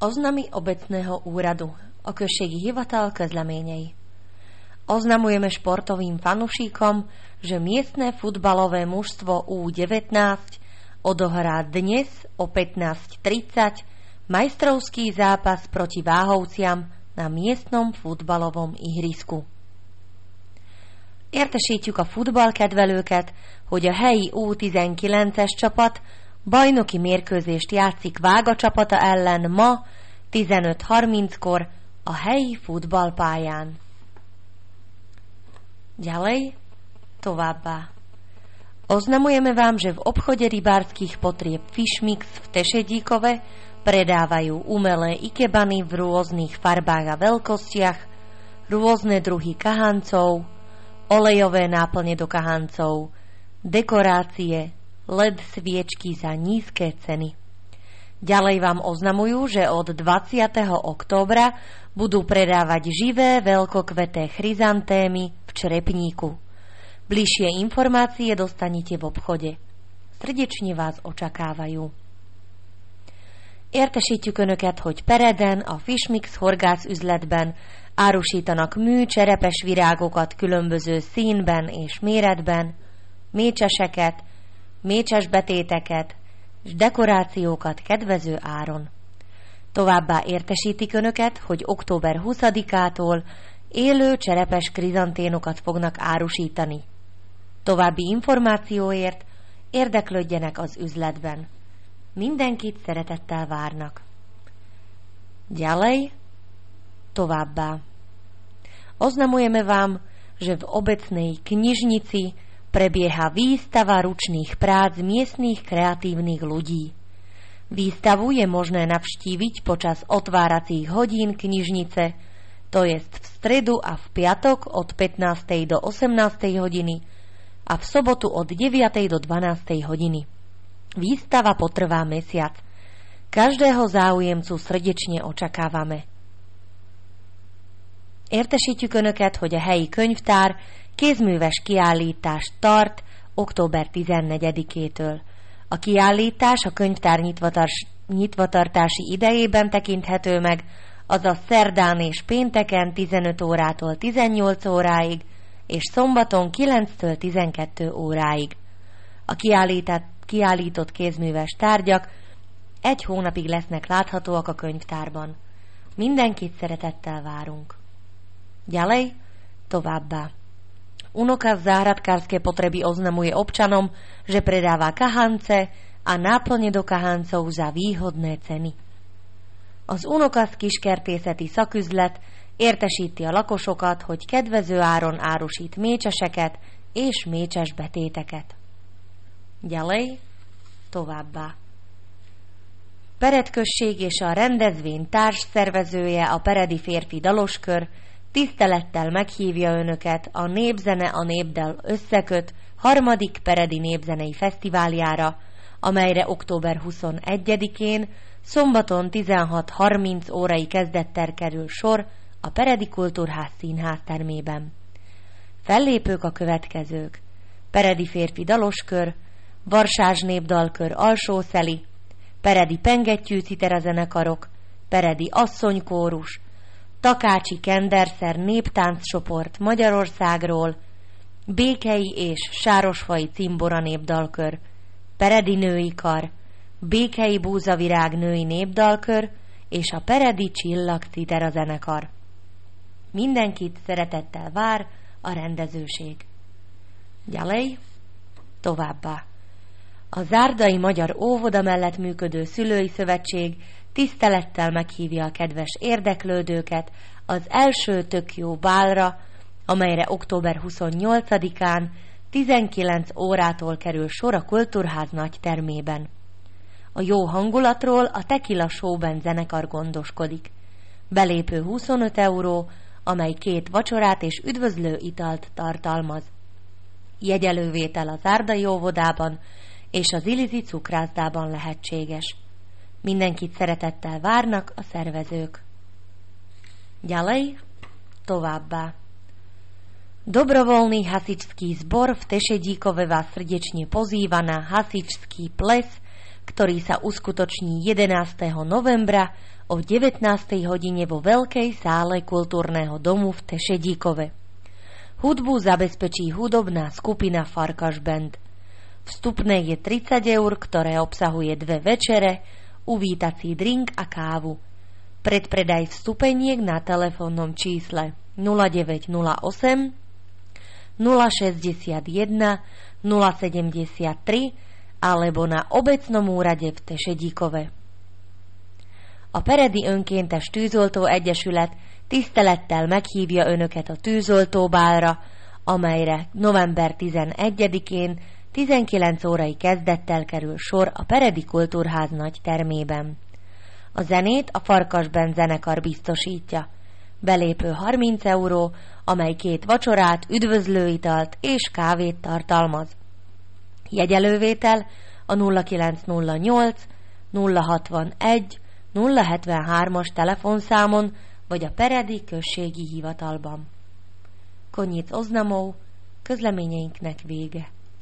Oznamy obecného úradu. O községi hivatal közleményei. Oznamujeme športovým fanúšikom, že miestne futbalové mužstvo U19 odohrá dnes o 15:30 majstrovský zápas proti Váhovciam na miestnom futbalovom ihrisku. Értesítjük a futballkedvelőket, hogy a helyi U19-es csapat bajnoki mérkőzést játszik Vága csapata ellen ma 15:30-kor a helyi futballpályán. Ďalej, továbbá. Oznamujeme vám, že v obchode rybárskych potrieb Fishmix v Tešedíkove predávajú umelé ikebany v rôznych farbách a veľkostiach, rôzne druhy kahancov, olejové náplne do kahancov, dekorácie, LED sviečky za nízke ceny. Ďalej vám oznamujú, že od 20. októbra budú predávať živé veľkokveté chryzantémy v Črepníku. Bližšie informácie dostanete v obchode. Srdečne vás očakávajú. Értesítjük Önöket, hogy Pereden a Fishmix horgászüzletben árusítanak mű cserepes virágokat különböző színben és méretben, mécseseket, mécsesbetéteket és dekorációkat kedvező áron. Továbbá értesítik Önöket, hogy október 20-ától élő cserepes krizanténokat fognak árusítani. További információért érdeklődjenek az üzletben. Mindenkit szeretettel várnak. Ďalej, továbbá. Oznamujeme vám, že v obecnej knižnici prebieha výstava ručných prác miestnych kreatívnych ľudí. Výstavu je možné navštíviť počas otváracích hodín knižnice, to jest v stredu a v piatok od 15. do 18. hodiny a v sobotu od 9. do 12. hodiny. Výstava potrvá mesiac. Každého záujemcu srdečne očakávame. Értesítjük Önöket, hogy a helyi könyvtár kézműves kiállítást tart október 14-től. A kiállítás a könyvtár nyitvatartási idejében tekinthető meg, azaz szerdán és pénteken 15 órától 18 óráig, és szombaton 9-től 12 óráig. A kiállított kézműves tárgyak egy hónapig lesznek láthatóak a könyvtárban. Mindenkit szeretettel várunk. Ďalej, továbbá. Unokaz záhradkárske potreby oznamuje občanom, že predáva kahance a náplne do kahancov za výhodné ceny. Az Unokaz kiskertészeti szaküzlet értesíti a lakosokat, hogy kedvező áron árusít mécseseket és mécses betéteket. Ďalej, továbbá. Pered község és a rendezvény társszervezője, a Peredi férfi daloskör tisztelettel meghívja Önöket a Népzene a Népdal összeköt 3. Peredi Népzenei Fesztiváljára, amelyre október 21-én szombaton 16:30 órai kezdettel kerül sor a Peredi Kultúrház színház termében. Fellépők a következők: Peredi férfi daloskör, Varsás népdalkör Alsószeli, Peredi pengettyű citerazenekarok, Peredi asszonykórus, Takácsi Kenderszer néptánccsoport Magyarországról, Békei és Sárosfai cimbora népdalkör, Peredi női kar, Békei búzavirág női népdalkör és a Peredi csillag citerazenekar. Mindenkit szeretettel vár a rendezőség. Ďalej, továbbá. A Zárdai Magyar Óvoda mellett működő Szülői Szövetség tisztelettel meghívja a kedves érdeklődőket az első Tök jó bálra, amelyre október 28-án 19 órától kerül sor a Kultúrház nagy termében. A jó hangulatról a Tequila Showband zenekar gondoskodik. Belépő 25 euró, amely 2 vacsorát és üdvözlő italt tartalmaz. Jegyelővétel az Zárdai óvodában és az Ilizi cukrászdában lehetséges. Mindenkit szeretettel várnak a szervezők. Ďalej, továbbá. Dobrovoľný hasičský zbor v Tešedíkove vás srdečne pozýva na hasičský ples, ktorý sa uskutoční 11. novembra o 19. hodine vo veľkej sále Kultúrneho domu v Tešedíkove. Hudbu zabezpečí hudobná skupina Farkaš Band. Vstupné je 30 eur, ktoré obsahuje 2 večere, uvítací drink a kávu. Predpredaj vstupeniek na telefónnom čísle 0908 061 073 alebo na obecnom úrade v Tešedíkove. A Peredi Önkéntes Tűzoltó Egyesület tisztelettel meghívja Önöket a tűzoltóbálra, amelyre november 11-én 19 órai kezdettel kerül sor a Peredi Kultúrház nagy termében. A zenét a Farkas Band zenekar biztosítja. Belépő 30 euró, amely 2 vacsorát, üdvözlőitalt és kávét tartalmaz. Jegyelővétel a 0908 061 073-as telefonszámon vagy a Peredi községi hivatalban. Konyic Oznamó, közleményeinknek vége.